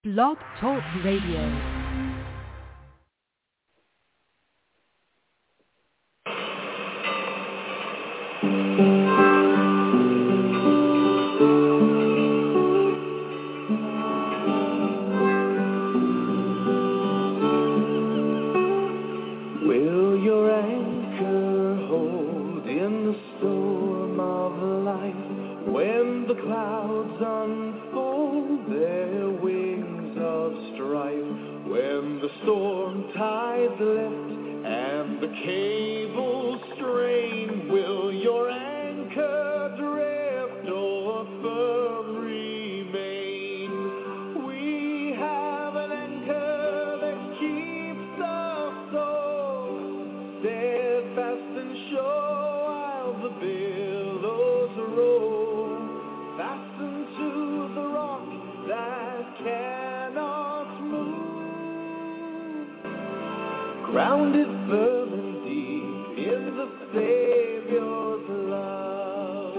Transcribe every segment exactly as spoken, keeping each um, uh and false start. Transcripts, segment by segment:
Blog Talk Radio. Grounded firm and deep in the Savior's love.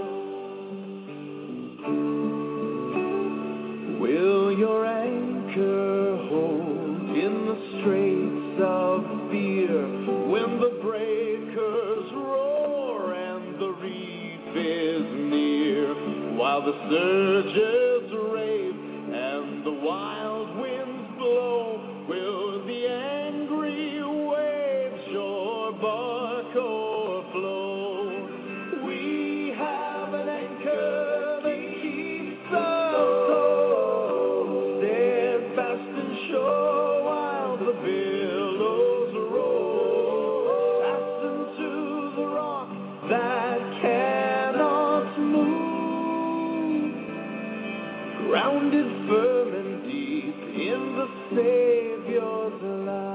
Will your anchor hold in the straits of fear when the breakers roar and the reef is near, while the surges rave and the wild winds blow? Will the angry your bark o'erflow? We have an anchor that keeps us so steadfast and sure while the billows roll, fastened to the rock that cannot move, grounded firm and deep in the Savior's love.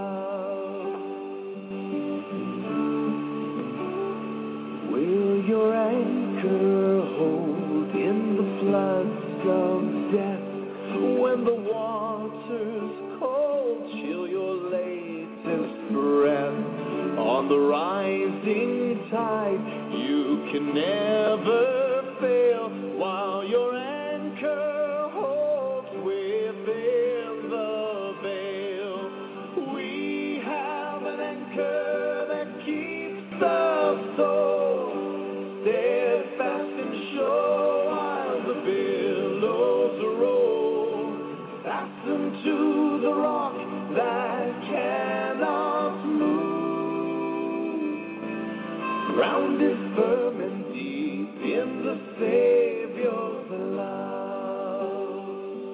Will your anchor hold in the floods of death when the waters cold chill your latest breath? On the rising tide you can never fail while your anchor holds within the veil. We have an anchor that keeps us so steadfast and sure while the billows roll, fastened to the rock that cannot move, grounded firm and deep in the Savior's love.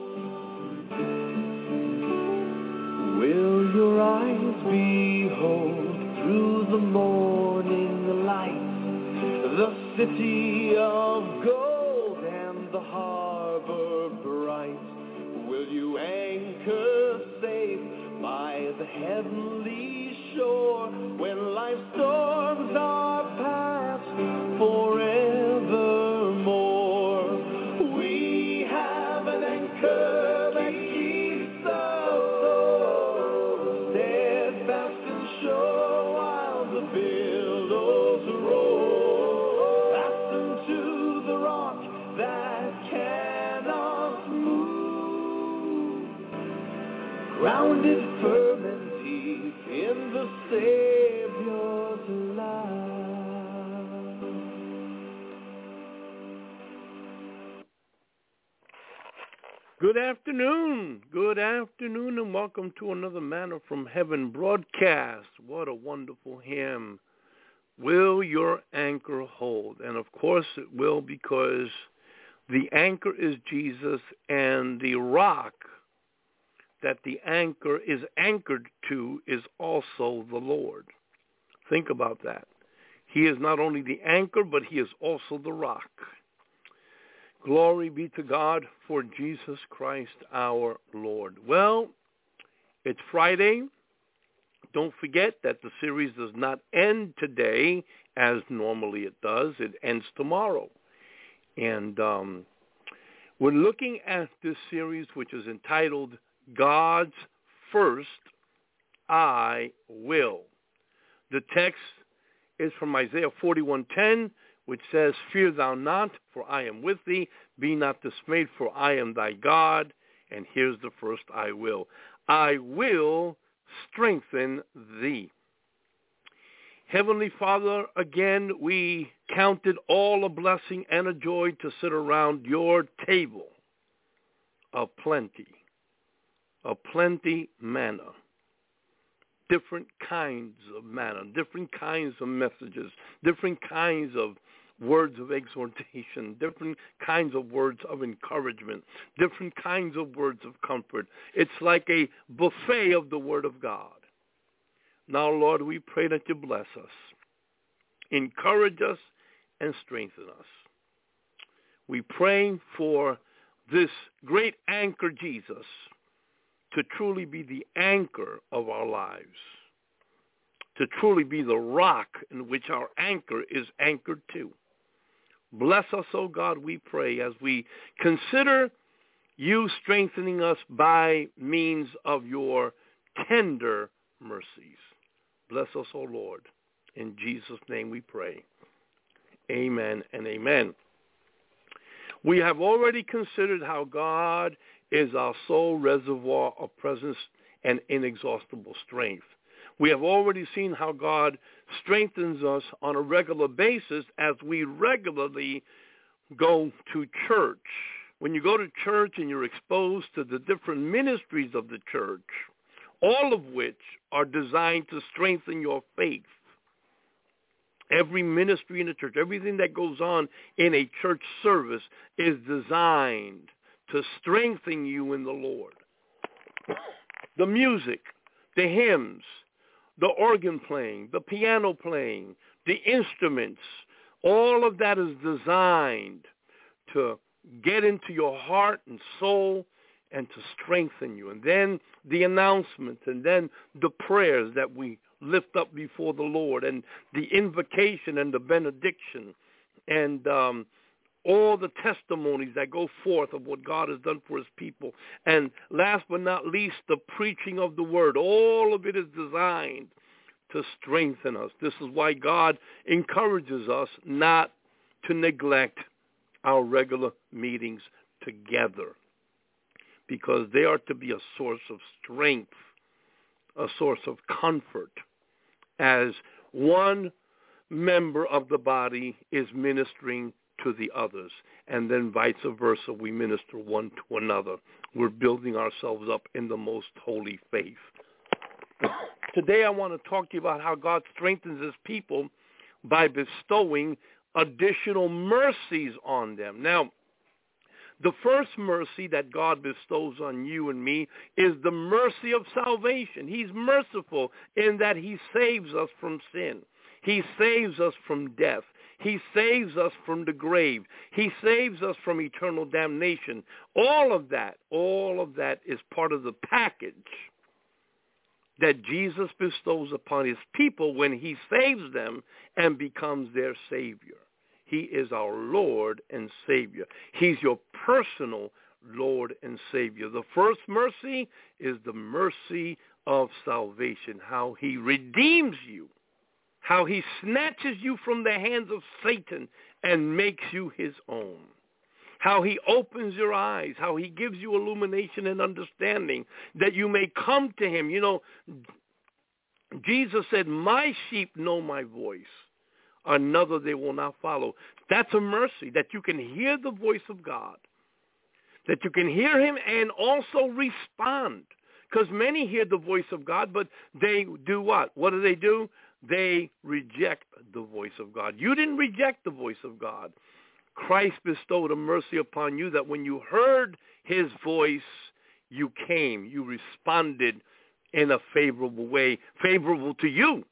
Will your eyes behold through the morning light the city of gold and the harbor bright? Will you anchor safe by the heavenly shore when life's storms are past forevermore? We have an anchor that keeps us so steadfast and sure while the billows roll, to the rock that cannot move, grounded firm and deep in the Savior's love. Good afternoon, good afternoon, and welcome to another Manna from Heaven broadcast. What a wonderful hymn. Will your anchor hold? And of course it will, because the anchor is Jesus, and the rock that the anchor is anchored to is also the Lord. Think about that. He is not only the anchor, but he is also the rock. Glory be to God for Jesus Christ our Lord. Well, it's Friday. Don't forget that the series does not end today as normally it does. It ends tomorrow. And um, we're looking at this series, which is entitled God's First I Will. The text is from Isaiah forty-one ten, which says, Fear thou not, for I am with thee. Be not dismayed, for I am thy God. And here's the first I will. I will strengthen thee. Heavenly Father, again, we count it all a blessing and a joy to sit around your table of plenty, of plenty manna, different kinds of manna, different kinds of messages, different kinds of words of exhortation, different kinds of words of encouragement, different kinds of words of comfort. It's like a buffet of the Word of God. Now, Lord, we pray that you bless us, encourage us, and strengthen us. We pray for this great anchor, Jesus, to truly be the anchor of our lives, to truly be the rock in which our anchor is anchored to. Bless us, O God, we pray, as we consider you strengthening us by means of your tender mercies. Bless us, O Lord. In Jesus' name we pray. Amen and amen. We have already considered how God is our sole reservoir of presence and inexhaustible strength. We have already seen how God strengthens us on a regular basis as we regularly go to church. When you go to church and you're exposed to the different ministries of the church, all of which are designed to strengthen your faith. Every ministry in the church, everything that goes on in a church service is designed to strengthen you in the Lord. The music, the hymns, the organ playing, the piano playing, the instruments, all of that is designed to get into your heart and soul and to strengthen you. And then the announcements, and then the prayers that we lift up before the Lord, and the invocation and the benediction, and um, all the testimonies that go forth of what God has done for his people. And last but not least, the preaching of the word. All of it is designed to strengthen us. This is why God encourages us not to neglect our regular meetings together, because they are to be a source of strength, a source of comfort, as one member of the body is ministering to the others, and then vice versa, we minister one to another. We're building ourselves up in the most holy faith. Today I want to talk to you about how God strengthens his people by bestowing additional mercies on them. Now, the first mercy that God bestows on you and me is the mercy of salvation. He's merciful in that he saves us from sin. He saves us from death. He saves us from the grave. He saves us from eternal damnation. All of that, all of that is part of the package that Jesus bestows upon his people when he saves them and becomes their Savior. He is our Lord and Savior. He's your personal Lord and Savior. The first mercy is the mercy of salvation, how he redeems you, how he snatches you from the hands of Satan and makes you his own, how he opens your eyes, how he gives you illumination and understanding that you may come to him. You know, Jesus said, my sheep know my voice. Another they will not follow. That's a mercy, that you can hear the voice of God, that you can hear him and also respond. Because many hear the voice of God, but they do what? What do they do? They reject the voice of God. You didn't reject the voice of God. Christ bestowed a mercy upon you that when you heard his voice, you came, you responded in a favorable way, favorable to you,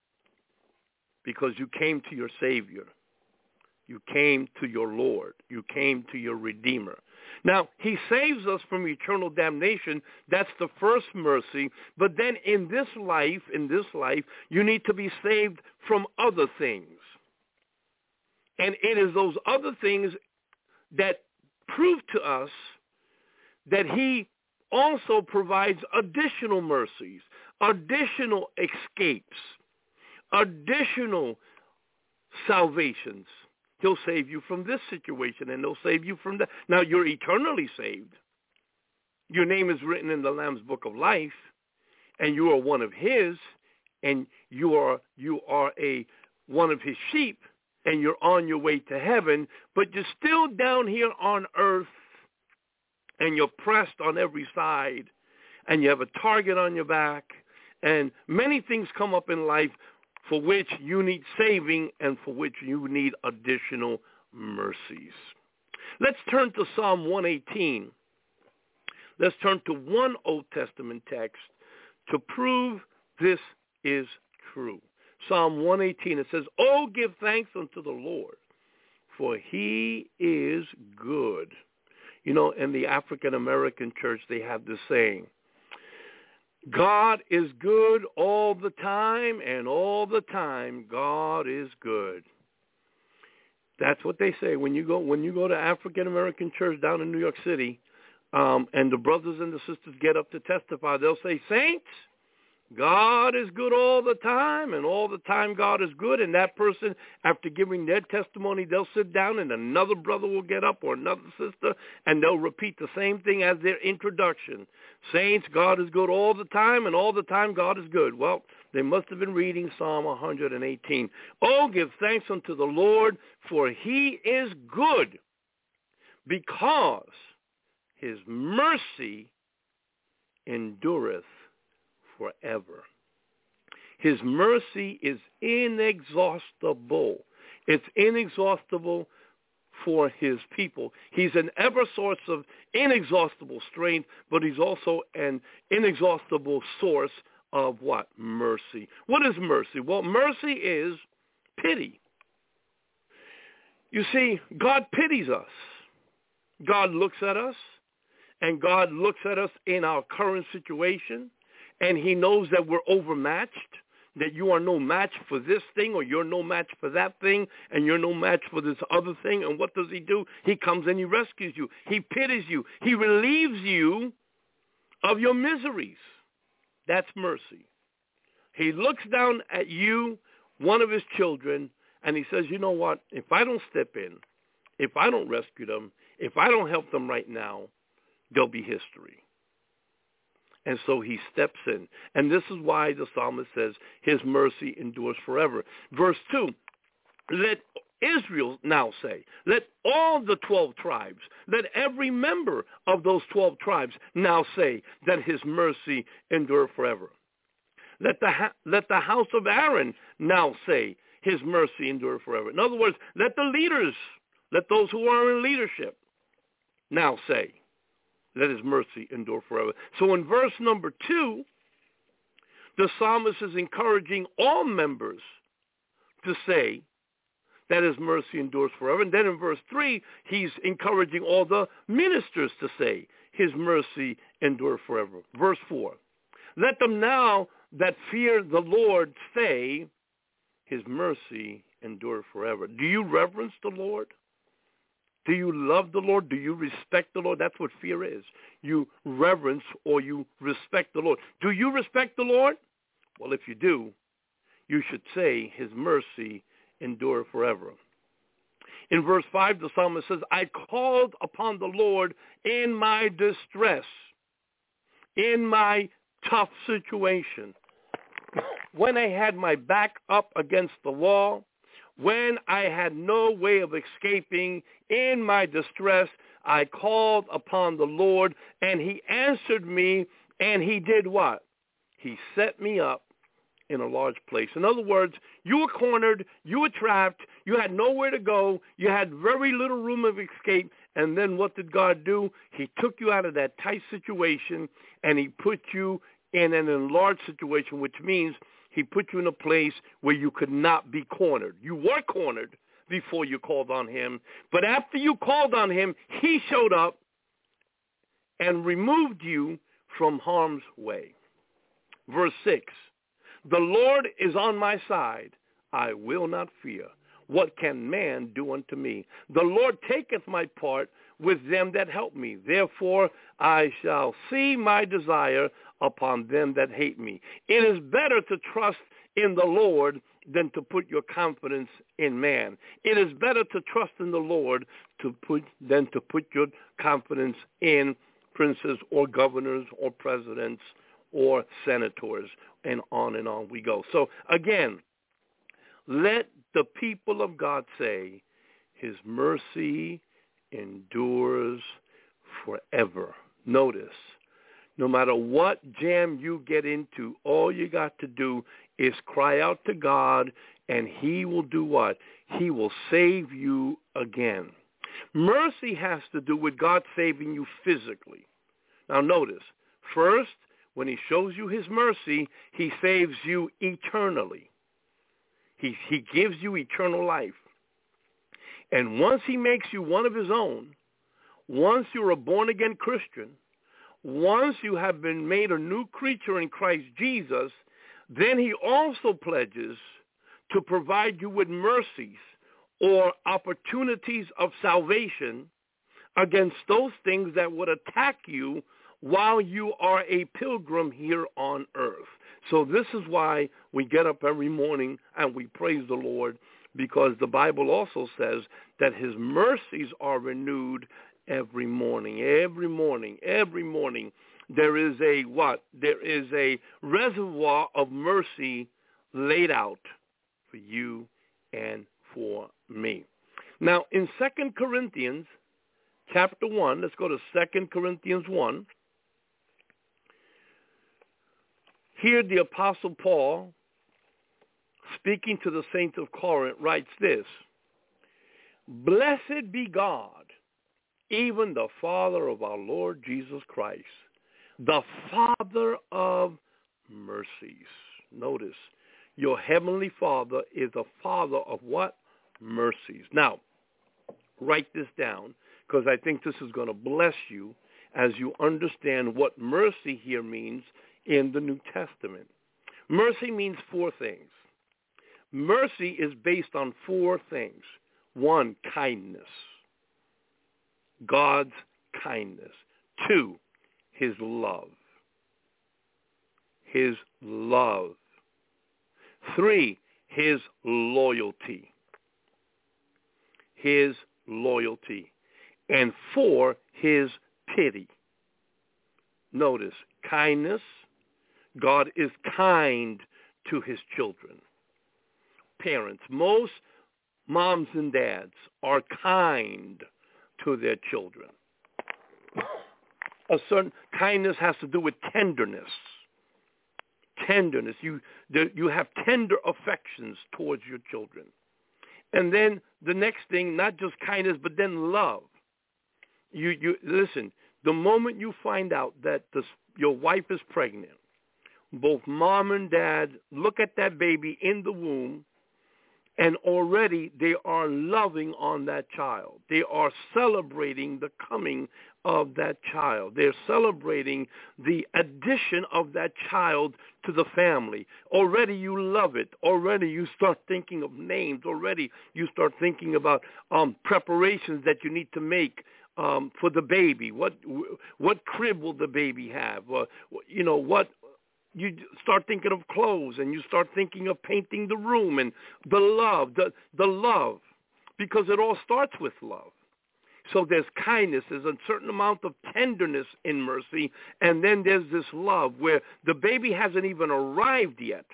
because you came to your Savior. You came to your Lord. You came to your Redeemer. Now, he saves us from eternal damnation. That's the first mercy. But then in this life, in this life, you need to be saved from other things. And it is those other things that prove to us that he also provides additional mercies, additional escapes, additional salvations. He'll save you from this situation, and he'll save you from that. Now, you're eternally saved. your name is written in the Lamb's Book of Life, and you are one of his, and you are you are a one of his sheep, and you're on your way to heaven, but you're still down here on earth, and you're pressed on every side, and you have a target on your back, and many things come up in life for which you need saving and for which you need additional mercies. Let's turn to Psalm one eighteen. Let's turn to one Old Testament text to prove this is true. Psalm one eighteen, it says, "Oh, give thanks unto the Lord, for he is good." You know, in the African-American church, they have this saying, God is good all the time, and all the time God is good. That's what they say when you go when you go to African-American church down in New York City, um, and the brothers and the sisters get up to testify. They'll say, "Saints, God is good all the time, and all the time God is good." And that person, after giving their testimony, they'll sit down, and another brother will get up or another sister, and they'll repeat the same thing as their introduction. "Saints, God is good all the time, and all the time God is good." Well, they must have been reading Psalm one eighteen. "Oh, give thanks unto the Lord, for he is good, because his mercy endureth forever." His mercy is inexhaustible. It's inexhaustible for his people. He's an ever source of inexhaustible strength, but he's also an inexhaustible source of what? Mercy. What is mercy? Well, mercy is pity. You see, God pities us. God looks at us, and God looks at us in our current situation, and he knows that we're overmatched, that you are no match for this thing, or you're no match for that thing, and you're no match for this other thing. And what does he do? He comes and he rescues you. He pities you. He relieves you of your miseries. That's mercy. He looks down at you, one of his children, and he says, you know what? If I don't step in, if I don't rescue them, if I don't help them right now, there'll be history. And so he steps in. And this is why the psalmist says his mercy endures forever. Verse two, let Israel now say, let all the twelve tribes, let every member of those twelve tribes now say that his mercy endure forever. Let the, ha- let the house of Aaron now say his mercy endure forever. In other words, let the leaders, let those who are in leadership now say, let his mercy endure forever. So in verse number two, the psalmist is encouraging all members to say that his mercy endures forever. And then in verse three, he's encouraging all the ministers to say his mercy endure forever. Verse four, let them now that fear the Lord say his mercy endure forever. Do you reverence the Lord? Do you love the Lord? Do you respect the Lord? That's what fear is. You reverence or you respect the Lord. Do you respect the Lord? Well, if you do, you should say his mercy endure forever. In verse five, the psalmist says, I called upon the Lord in my distress, in my tough situation, when I had my back up against the wall, when I had no way of escaping, in my distress, I called upon the Lord, and he answered me, and he did what? He set me up in a large place. In other words, you were cornered, you were trapped, you had nowhere to go, you had very little room of escape, and then what did God do? He took you out of that tight situation, and he put you in an enlarged situation, which means he put you in a place where you could not be cornered. You were cornered before you called on him, but after you called on him, he showed up and removed you from harm's way. Verse six, the Lord is on my side. I will not fear. What can man do unto me? The Lord taketh my part with them that help me. Therefore I shall see my desire upon them that hate me. It is better to trust in the Lord than to put your confidence in man. It is better to trust in the Lord to put than to put your confidence in princes or governors or presidents or senators, and on and on we go. So again, let the people of God say, his mercy endures forever. Notice, no matter what jam you get into, all you got to do is cry out to God, and he will do what? He will save you again. Mercy has to do with God saving you physically. Now notice, first, when he shows you his mercy, he saves you eternally. He, he gives you eternal life. And once he makes you one of his own, once you're a born-again Christian, once you have been made a new creature in Christ Jesus, then he also pledges to provide you with mercies or opportunities of salvation against those things that would attack you while you are a pilgrim here on earth. So this is why we get up every morning and we praise the Lord, because the Bible also says that his mercies are renewed every morning. Every morning, every morning, there is a what? There is a reservoir of mercy laid out for you and for me. Now, in Second Corinthians chapter one, let's go to Second Corinthians one. Here the Apostle Paul, speaking to the saints of Corinth, writes this: "Blessed be God, even the Father of our Lord Jesus Christ, the Father of mercies." Notice, your heavenly Father is a Father of what? Mercies. Now, write this down, because I think this is going to bless you as you understand what mercy here means in the New Testament. Mercy means four things. Mercy is based on four things. One, kindness. God's kindness. Two, his love. His love. Three, his loyalty. His loyalty. And four, his pity. Notice, kindness. God is kind to his children. Parents, most moms and dads are kind to their children. A certain kindness has to do with tenderness. Tenderness. You, the, you have tender affections towards your children. And then the next thing, not just kindness, but then love. You, you listen, the moment you find out that this, your wife is pregnant, both mom and dad look at that baby in the womb, and already they are loving on that child. They are celebrating the coming of that child. They're celebrating the addition of that child to the family. Already you love it. Already you start thinking of names. Already you start thinking about um, preparations that you need to make um, for the baby. What what crib will the baby have? Uh, you know, what... You start thinking of clothes, and you start thinking of painting the room, and the love, the, the love, because it all starts with love. So there's kindness, there's a certain amount of tenderness in mercy, and then there's this love where the baby hasn't even arrived yet.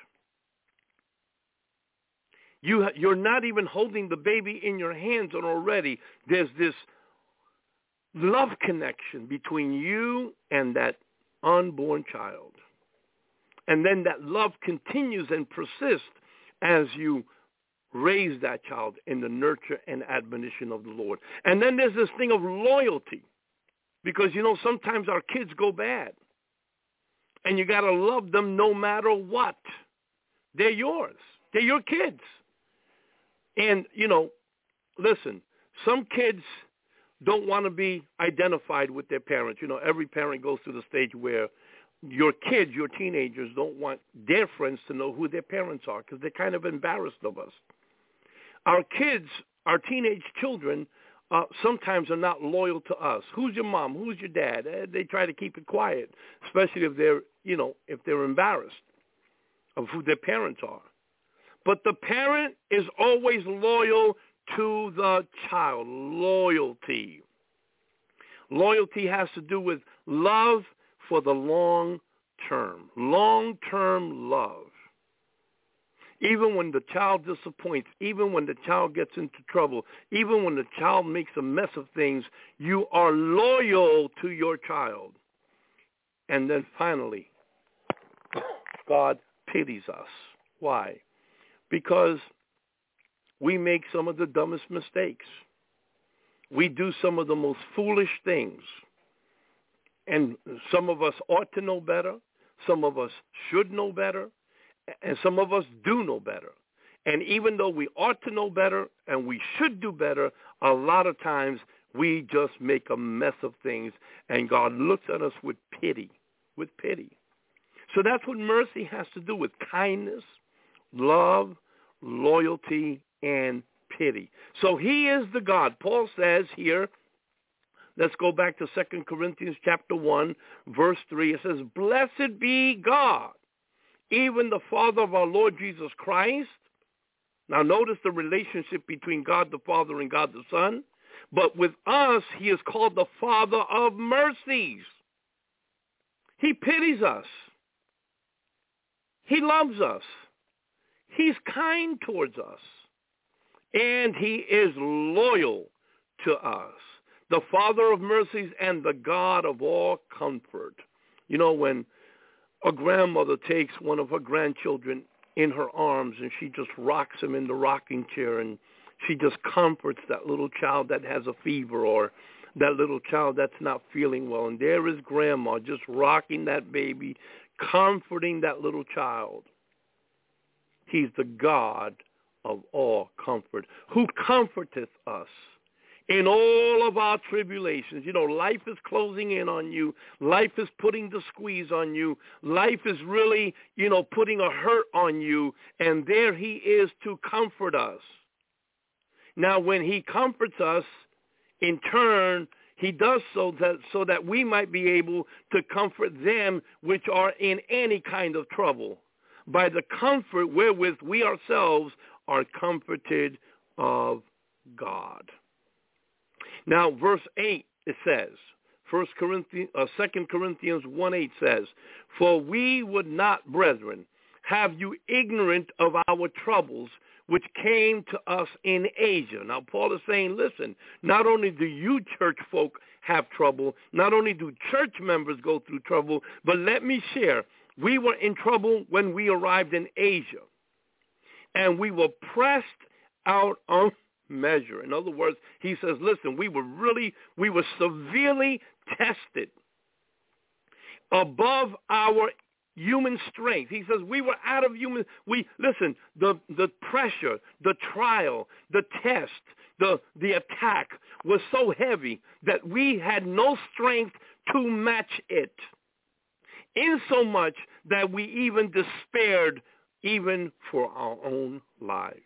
You, you're not even holding the baby in your hands, and already there's this love connection between you and that unborn child. And then that love continues and persists as you raise that child in the nurture and admonition of the Lord. And then there's this thing of loyalty, because, you know, sometimes our kids go bad. And you got to love them no matter what. They're yours. They're your kids. And, you know, listen, some kids don't want to be identified with their parents. You know, every parent goes through the stage where your kids, your teenagers, don't want their friends to know who their parents are because they're kind of embarrassed of us. Our kids, our teenage children, uh, sometimes are not loyal to us. Who's your mom? Who's your dad? Uh, they try to keep it quiet, especially if they're, you know, if they're embarrassed of who their parents are. But the parent is always loyal to the child. Loyalty. Loyalty has to do with love for the long term, long-term love. Even when the child disappoints, even when the child gets into trouble, even when the child makes a mess of things, you are loyal to your child. And then finally, God pities us. Why? Because we make some of the dumbest mistakes. We do some of the most foolish things. And some of us ought to know better. Some of us should know better. And some of us do know better. And even though we ought to know better and we should do better, a lot of times we just make a mess of things, and God looks at us with pity, with pity. So that's what mercy has to do with: kindness, love, loyalty, and pity. So he is the God. Paul says here, let's go back to Second Corinthians chapter one, verse three. It says, "Blessed be God, even the Father of our Lord Jesus Christ." Now notice the relationship between God the Father and God the Son. But with us, he is called the Father of mercies. He pities us. He loves us. He's kind towards us. And he is loyal to us. The Father of mercies and the God of all comfort. You know, when a grandmother takes one of her grandchildren in her arms and she just rocks him in the rocking chair, and she just comforts that little child that has a fever, or that little child that's not feeling well. And there is grandma just rocking that baby, comforting that little child. He's the God of all comfort, who comforteth us in all of our tribulations. You know, life is closing in on you. Life is putting the squeeze on you. Life is really, you know, putting a hurt on you. And there he is to comfort us. Now, when he comforts us, in turn, he does so that, so that we might be able to comfort them which are in any kind of trouble, by the comfort wherewith we ourselves are comforted of God. Now, verse eight, it says, First Corinthians, uh, Second Corinthians one eight says, "For we would not, brethren, have you ignorant of our troubles, which came to us in Asia." Now, Paul is saying, listen, not only do you church folk have trouble, not only do church members go through trouble, but let me share, we were in trouble when we arrived in Asia. And we were pressed out of measure. In other words, he says, listen, we were really, we were severely tested above our human strength. He says we were out of human, we, listen, the, the pressure, the trial, the test, the, the attack was so heavy that we had no strength to match it. Insomuch that we even despaired even for our own lives.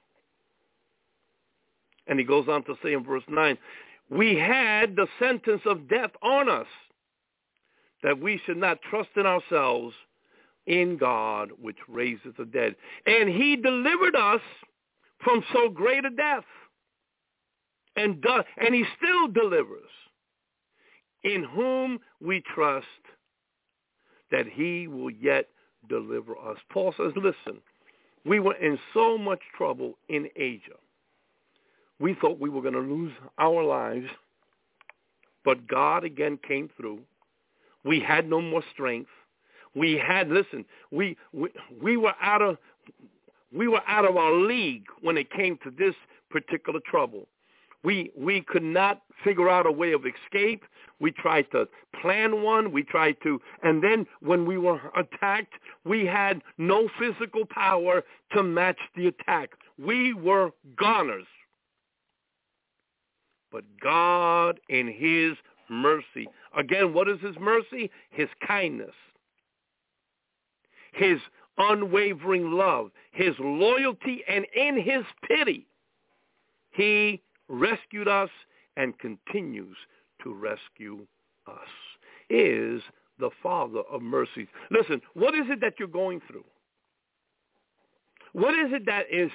And he goes on to say in verse nine, "We had the sentence of death on us, that we should not trust in ourselves, in God which raiseth the dead. And he delivered us from so great a death, and do, and he still delivers, in whom we trust that he will yet deliver us." Paul says, listen, we were in so much trouble in Asia. We thought we were going to lose our lives, but God again came through. We had no more strength. We had, listen, we, we we were out of we were out of our league when it came to this particular trouble. We we could not figure out a way of escape. We tried to plan one. We tried to, and then when we were attacked, we had no physical power to match the attack. We were goners. But God in his mercy, again, what is his mercy? His kindness, his unwavering love, his loyalty, and in his pity, he rescued us and continues to rescue us. Is the Father of mercies. Listen, what is it that you're going through? What is it that is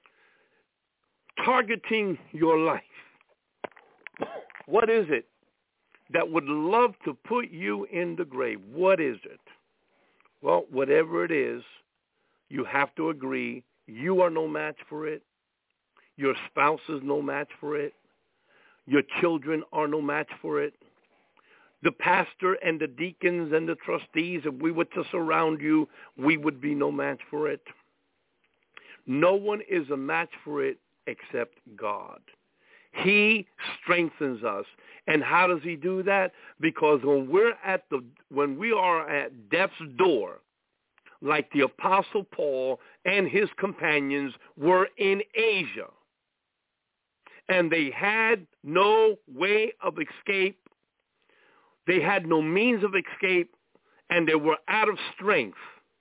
targeting your life? What is it that would love to put you in the grave. What is it? Well, whatever it is, you have to agree you are no match for it. Your spouse is no match for it. Your children are no match for it. The pastor and the deacons and the trustees, if we were to surround you, we would be no match for it. No one is a match for it except God. He strengthens us. And how does he do that? Because when we're at the when we are at death's door, like the Apostle Paul and his companions were in Asia, and they had no way of escape, they had no means of escape, and they were out of strength,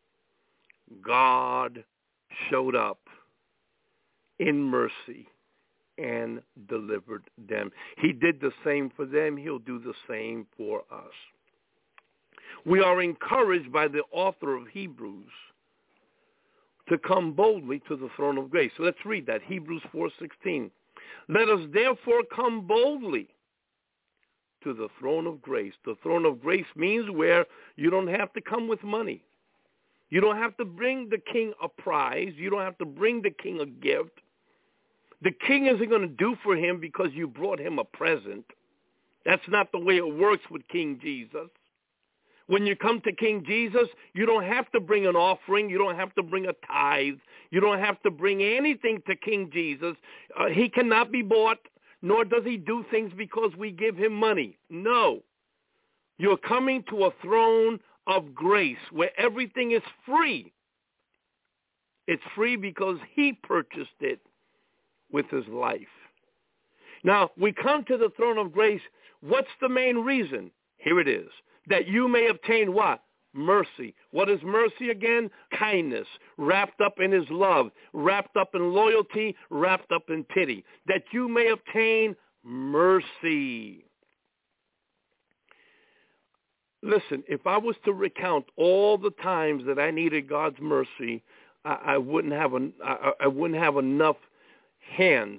God showed up in mercy and delivered them. He did the same for them. He'll do the same for us. We are encouraged by the author of Hebrews to come boldly to the throne of grace. So let's read that, Hebrews four sixteen. Let us therefore come boldly to the throne of grace. The throne of grace means where you don't have to come with money. You don't have to bring the king a prize. You don't have to bring the king a gift. The king isn't going to do for him because you brought him a present. That's not the way it works with King Jesus. When you come to King Jesus, you don't have to bring an offering. You don't have to bring a tithe. You don't have to bring anything to King Jesus. Uh, he cannot be bought, nor does he do things because we give him money. No. You're coming to a throne of grace where everything is free. It's free because he purchased it with his life. Now, we come to the throne of grace. What's the main reason? Here it is. That you may obtain what? Mercy. What is mercy again? Kindness, wrapped up in his love, wrapped up in loyalty, wrapped up in pity. That you may obtain mercy. Listen, if I was to recount all the times that I needed God's mercy, I, I wouldn't have a, I, I wouldn't have enough hands,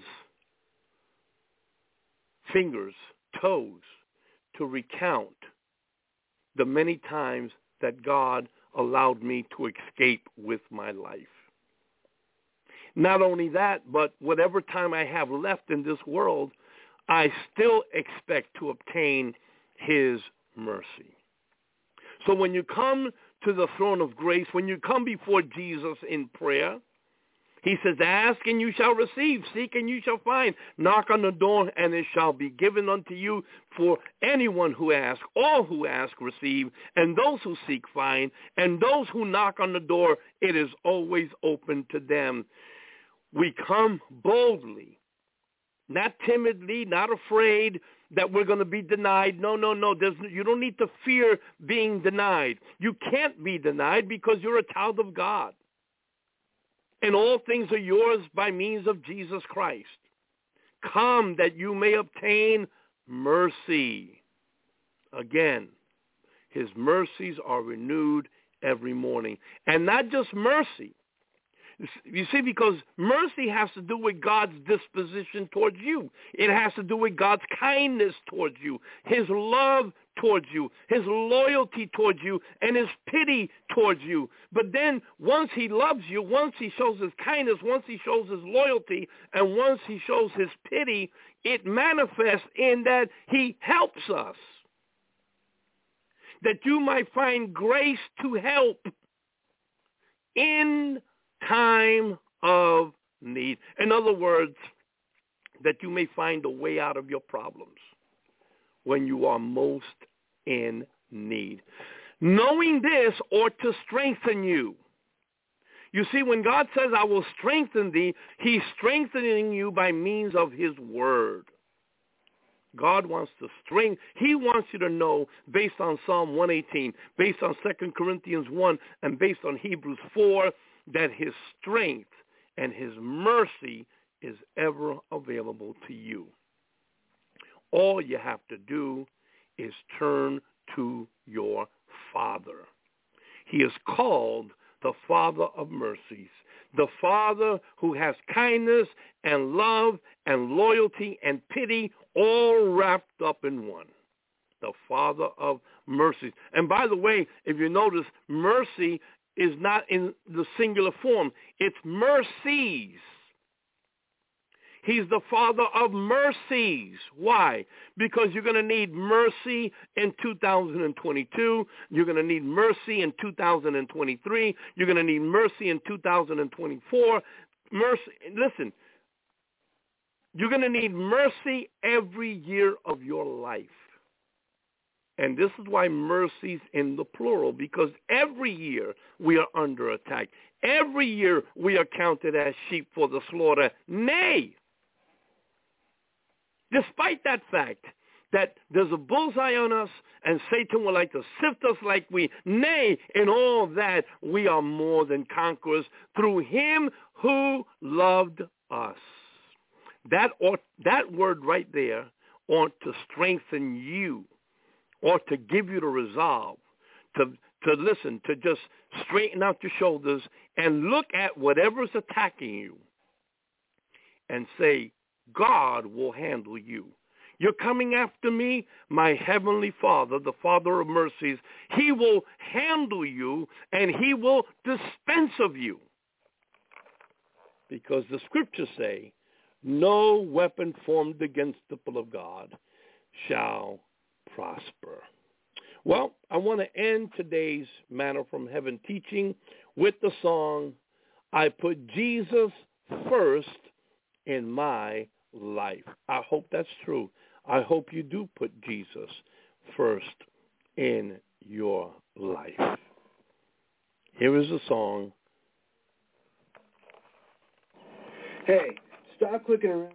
fingers, toes to recount the many times that God allowed me to escape with my life. Not only that, but whatever time I have left in this world, I still expect to obtain his mercy. So when you come to the throne of grace, when you come before Jesus in prayer, he says, ask and you shall receive, seek and you shall find, knock on the door and it shall be given unto you. For anyone who asks, all who ask receive, and those who seek find, and those who knock on the door, it is always open to them. We come boldly, not timidly, not afraid that we're going to be denied. No, no, no. There's, you don't need to fear being denied. You can't be denied because you're a child of God. And all things are yours by means of Jesus Christ. Come that you may obtain mercy. Again, his mercies are renewed every morning. And not just mercy. You see, because mercy has to do with God's disposition towards you. It has to do with God's kindness towards you, his love towards you, his loyalty towards you, and his pity towards you. But then once he loves you, once he shows his kindness, once he shows his loyalty, and once he shows his pity, it manifests in that he helps us. That you might find grace to help in time of need. In other words, that you may find a way out of your problems when you are most in need. Knowing this ought to strengthen you. You see, when God says, I will strengthen thee, he's strengthening you by means of his word. God wants to strengthen. He wants you to know, based on Psalm one eighteen, based on Second Corinthians one, and based on Hebrews four, that his strength and his mercy is ever available to you. All you have to do is turn to your Father. He is called the Father of mercies, the Father who has kindness and love and loyalty and pity all wrapped up in one. the Father of mercies. And by the way, if you notice, mercy is not in the singular form. It's mercies. He's the Father of mercies. Why? Because you're going to need mercy in two thousand twenty-two. You're going to need mercy in two thousand twenty-three. You're going to need mercy in two thousand twenty-four. Mercy. Listen, you're going to need mercy every year of your life. And this is why mercy's in the plural, because every year we are under attack. Every year we are counted as sheep for the slaughter. Nay, despite that fact that there's a bullseye on us and Satan would like to sift us like wheat, nay, in all that we are more than conquerors through him who loved us. That ought, that word right there ought to strengthen you, ought to give you the resolve to, to listen, to just straighten out your shoulders and look at whatever's attacking you and say, God will handle you. You're coming after me, my heavenly Father, the Father of mercies. He will handle you and he will dispense of you. Because the scriptures say, no weapon formed against the people of God shall prosper. Well, I want to end today's Manna from Heaven teaching with the song, I Put Jesus First in My Life. I hope that's true. I hope you do put Jesus first in your life. Here is the song. Hey, stop clicking around.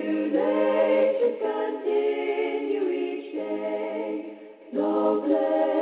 Tribulations continue each day, no place.